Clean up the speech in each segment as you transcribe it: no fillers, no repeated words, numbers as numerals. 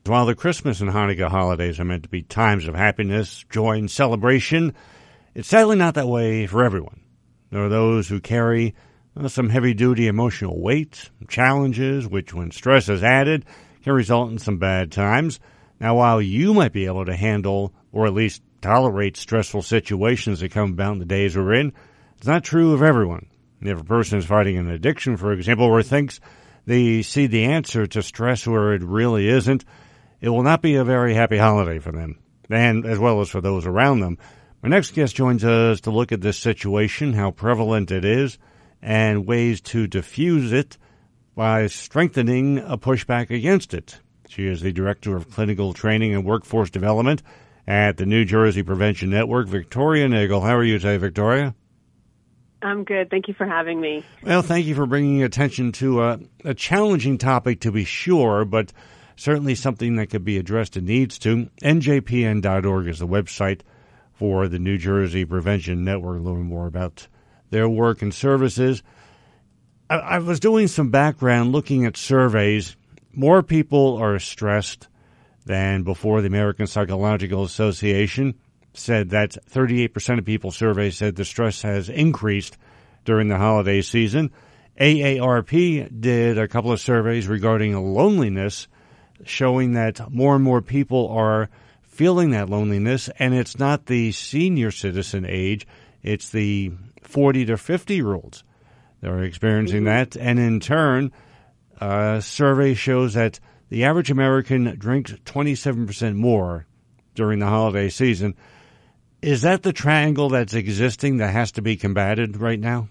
While the Christmas and Hanukkah holidays are meant to be times of happiness, joy, and celebration, it's sadly not that way for everyone. There are those who carry some heavy-duty emotional weight, challenges, which when stress is added, can result in some bad times. Now, while you might be able to handle or at least tolerate stressful situations that come about in the days we're in, it's not true of everyone. If a person is fighting an addiction, for example, or thinks they see the answer to stress where it really isn't, it will not be a very happy holiday for them, and as well as for those around them. My next guest joins us to look at this situation, how prevalent it is, and ways to diffuse it by strengthening a pushback against it. She is the Director of Clinical Training and Workforce Development at the New Jersey Prevention Network, Victoria Nagel. How are you today, Victoria? I'm good. Thank you for having me. Well, thank you for bringing attention to a challenging topic, to be sure, but certainly something that could be addressed and needs to. NJPN.org is the website for the New Jersey Prevention Network. Learn more about their work and services. I was doing some background looking at surveys. More people are stressed than before. The American Psychological Association said that 38% of people surveyed said the stress has increased during the holiday season. AARP did a couple of surveys regarding loneliness, showing that more and more people are feeling that loneliness, and it's not the senior citizen age, it's the 40 to 50-year-olds that are experiencing that. And in turn, a survey shows that the average American drinks 27% more during the holiday season. Is that the triangle that's existing that has to be combated right now?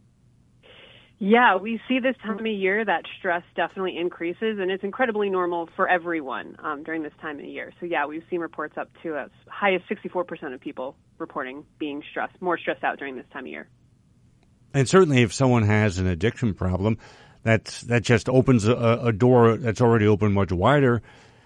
Yeah, we see this time of year that stress definitely increases, and it's incredibly normal for everyone during this time of year. So, yeah, we've seen reports up to as high as 64% of people reporting being more stressed out during this time of year. And certainly if someone has an addiction problem, that just opens a door that's already open much wider.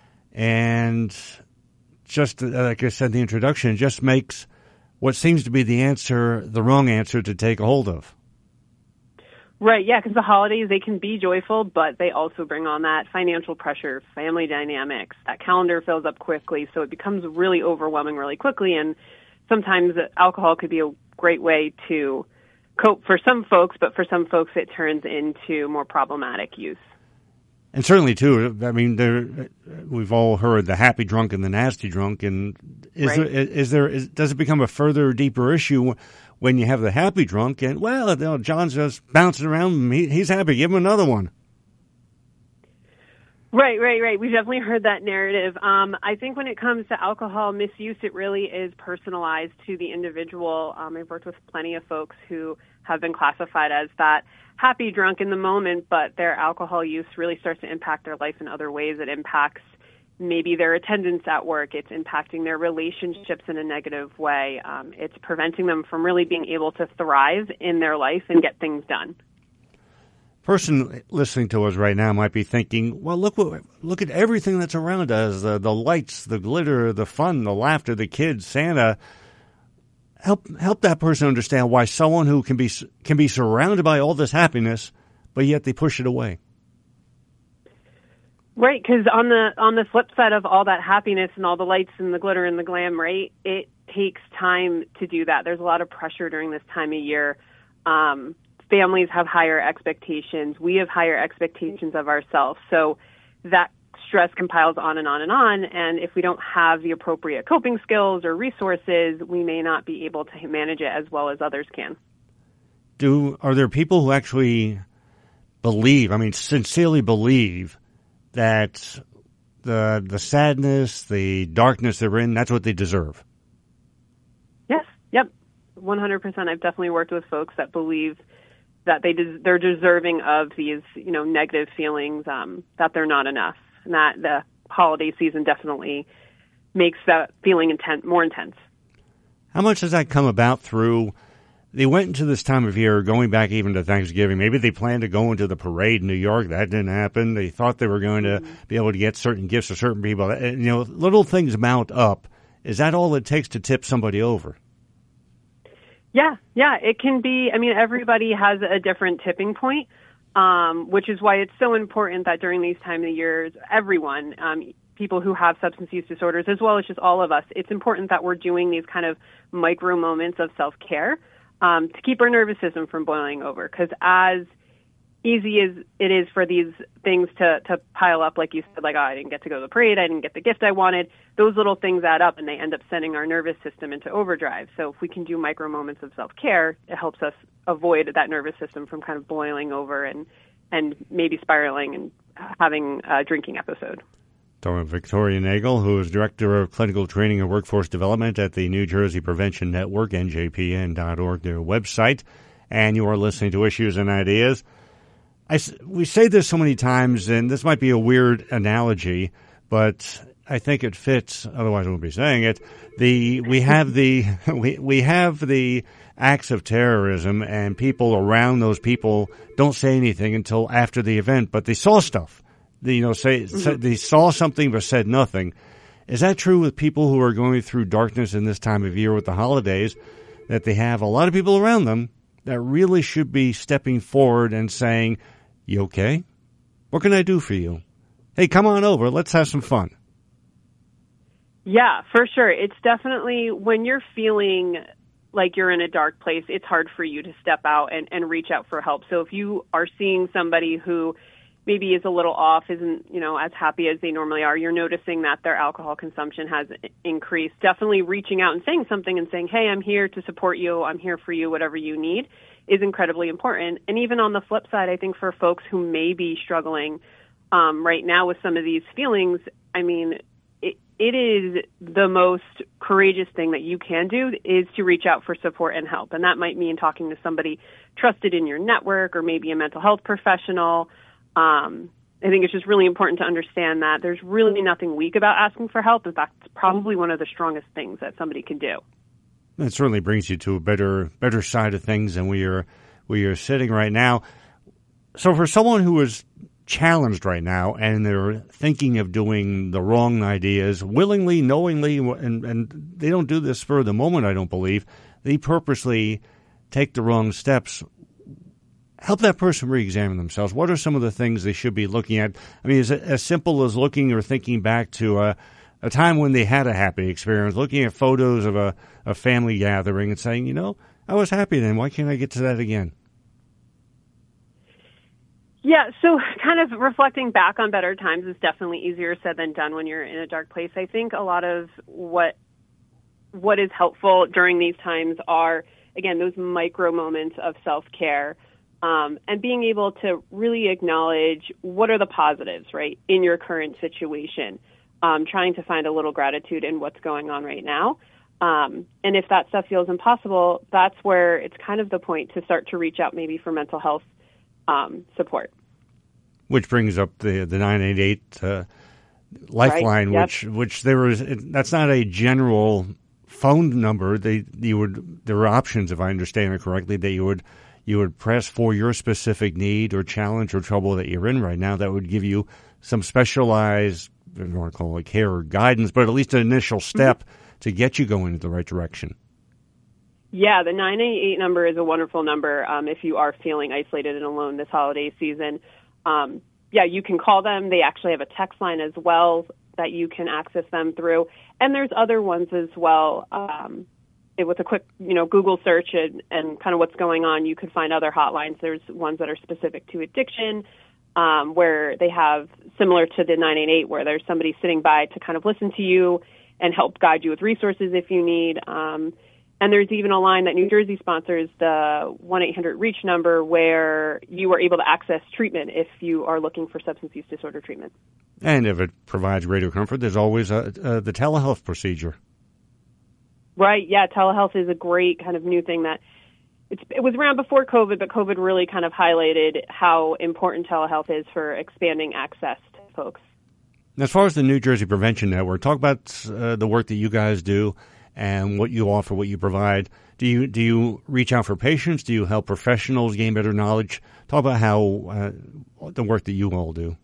And just like I said in the introduction, it just makes what seems to be the answer the wrong answer to take a hold of. Right, yeah, because the holidays, they can be joyful, but they also bring on that financial pressure, family dynamics. That calendar fills up quickly, so it becomes really overwhelming really quickly, and sometimes alcohol could be a great way to cope for some folks, but for some folks it turns into more problematic use. And certainly, too, I mean, we've all heard the happy drunk and the nasty drunk, and does it become a further, deeper issue when you have the happy drunk and, well, you know, John's just bouncing around, he's happy, give him another one? Right. We've definitely heard that narrative. I think when it comes to alcohol misuse, it really is personalized to the individual. I've worked with plenty of folks who have been classified as that happy drunk in the moment, but their alcohol use really starts to impact their life in other ways. It impacts maybe their attendance at work. It's impacting their relationships in a negative way. It's preventing them from really being able to thrive in their life and get things done. Person listening to us right now might be thinking, well, look at everything that's around us, the lights, the glitter, the fun, the laughter, the kids, Santa. Help that person understand why someone who can be surrounded by all this happiness, but yet they push it away. Right, because on the flip side of all that happiness and all the lights and the glitter and the glam, right, it takes time to do that. There's a lot of pressure during this time of year. Families have higher expectations. We have higher expectations of ourselves. So that stress compiles on and on and on. And if we don't have the appropriate coping skills or resources, we may not be able to manage it as well as others can. Are there people who actually sincerely believe that the sadness, the darkness they're in, that's what they deserve? Yes, yep, 100%. I've definitely worked with folks that believe that they're deserving of these, negative feelings, that they're not enough, and that the holiday season definitely makes that feeling more intense. How much does that come about through? They went into this time of year, going back even to Thanksgiving. Maybe they planned to go into the parade in New York. That didn't happen. They thought they were going to be able to get certain gifts to certain people. Little things mount up. Is that all it takes to tip somebody over? Yeah, it can be. I mean, everybody has a different tipping point, which is why it's so important that during these time of years, everyone, people who have substance use disorders, as well as just all of us, it's important that we're doing these kind of micro moments of self-care to keep our nervous system from boiling over. Because as easy as it is for these things to pile up, like you said, like, oh, I didn't get to go to the parade, I didn't get the gift I wanted, those little things add up and they end up sending our nervous system into overdrive. So if we can do micro moments of self-care, it helps us avoid that nervous system from kind of boiling over and maybe spiraling and having a drinking episode. Talking with Victoria Nagel, who is Director of Clinical Training and Workforce Development at the New Jersey Prevention Network, njpn.org, their website. And you are listening to Issues and Ideas. We say this so many times, and this might be a weird analogy, but I think it fits. Otherwise, I wouldn't be saying it. We have the acts of terrorism, and people around those people don't say anything until after the event, but they saw stuff. They saw something but said nothing. Is that true with people who are going through darkness in this time of year with the holidays? That they have a lot of people around them that really should be stepping forward and saying, "You okay? What can I do for you? Hey, come on over. Let's have some fun." Yeah, for sure. It's definitely when you're feeling like you're in a dark place, it's hard for you to step out and reach out for help. So if you are seeing somebody who maybe is a little off, isn't, as happy as they normally are, you're noticing that their alcohol consumption has increased, definitely reaching out and saying something and saying, "Hey, I'm here to support you. I'm here for you, whatever you need," is incredibly important. And even on the flip side, I think for folks who may be struggling right now with some of these feelings, I mean, it is the most courageous thing that you can do is to reach out for support and help. And that might mean talking to somebody trusted in your network or maybe a mental health professional. I think it's just really important to understand that there's really nothing weak about asking for help. In fact, it's probably one of the strongest things that somebody can do. It certainly brings you to a better side of things than we are sitting right now. So for someone who is challenged right now and they're thinking of doing the wrong ideas willingly, knowingly, and they don't do this for the moment, I don't believe. They purposely take the wrong steps. Help that person re-examine themselves. What are some of the things they should be looking at? I mean, is it as simple as looking or thinking back to a time when they had a happy experience, looking at photos of a family gathering and saying, I was happy then. Why can't I get to that again? Yeah, so kind of reflecting back on better times is definitely easier said than done when you're in a dark place. I think a lot of what is helpful during these times are, again, those micro moments of self-care, and being able to really acknowledge what are the positives, right, in your current situation, trying to find a little gratitude in what's going on right now. And if that stuff feels impossible, that's where it's kind of the point to start to reach out maybe for mental health support. Which brings up the 988 lifeline, right. Yep. which that's not a general phone number. There are options, if I understand it correctly, that you would press for your specific need or challenge or trouble that you're in right now. That would give you some specialized, I don't want to call it care or guidance, but at least an initial step to get you going in the right direction. Yeah, the 988 number is a wonderful number if you are feeling isolated and alone this holiday season. You can call them. They actually have a text line as well that you can access them through. And there's other ones as well. With a quick, Google search and kind of what's going on, you could find other hotlines. There's ones that are specific to addiction, where they have, similar to the 988, where there's somebody sitting by to kind of listen to you and help guide you with resources if you need. And there's even a line that New Jersey sponsors, the 1-800-REACH number, where you are able to access treatment if you are looking for substance use disorder treatment. And if it provides greater comfort, there's always the telehealth procedure. Right, yeah, telehealth is a great kind of new thing that it was around before COVID, but COVID really kind of highlighted how important telehealth is for expanding access to folks. As far as the New Jersey Prevention Network, talk about the work that you guys do and what you offer, what you provide. Do you reach out for patients? Do you help professionals gain better knowledge? Talk about how the work that you all do.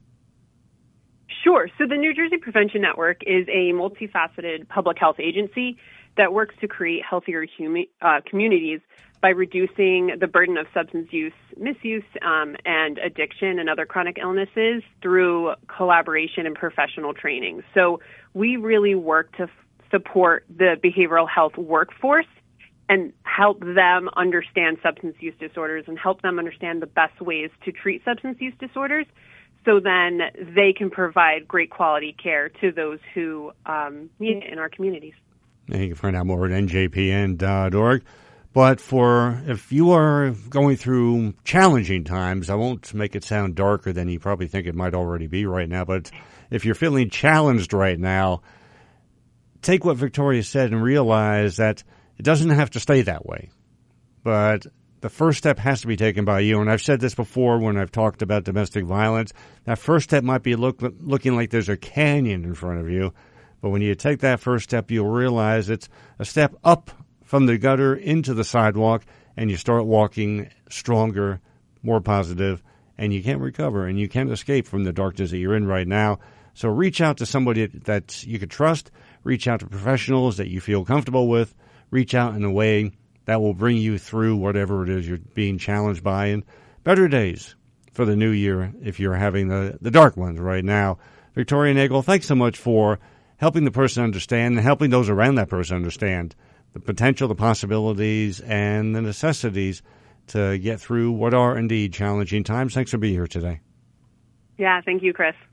Sure. So the New Jersey Prevention Network is a multifaceted public health agency that works to create healthier communities by reducing the burden of substance use, misuse, and addiction and other chronic illnesses through collaboration and professional training. So we really work to support the behavioral health workforce and help them understand substance use disorders and help them understand the best ways to treat substance use disorders, so then they can provide great quality care to those who need it in our communities. And you can find out more at njpn.org. But if you are going through challenging times, I won't make it sound darker than you probably think it might already be right now, but if you're feeling challenged right now, take what Victoria said and realize that it doesn't have to stay that way. But the first step has to be taken by you. And I've said this before when I've talked about domestic violence. That first step might be looking like there's a canyon in front of you. But when you take that first step, you'll realize it's a step up from the gutter into the sidewalk, and you start walking stronger, more positive, and you can recover, and you can escape from the darkness that you're in right now. So reach out to somebody that you could trust. Reach out to professionals that you feel comfortable with. Reach out in a way that will bring you through whatever it is you're being challenged by, and better days for the new year if you're having the dark ones right now. Victoria Nagel, thanks so much for helping the person understand and helping those around that person understand the potential, the possibilities, and the necessities to get through what are indeed challenging times. Thanks for being here today. Yeah, thank you, Chris.